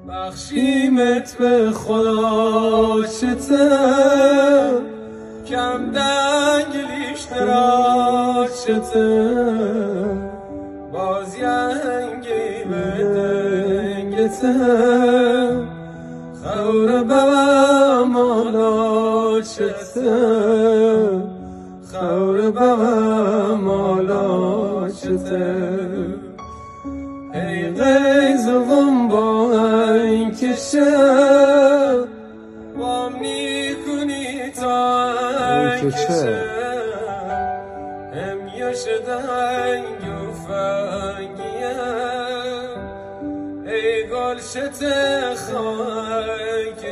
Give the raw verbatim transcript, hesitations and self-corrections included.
بخشیمت به خدا چته کم دنگلیش را چته باز ینگی به دنگته خور بوا مالا چته خور بوا مالا چته ای غیز غم با این کشه وام نیکنی تا این کشه هم یشدنگ و فنگیه ای گل شت خاک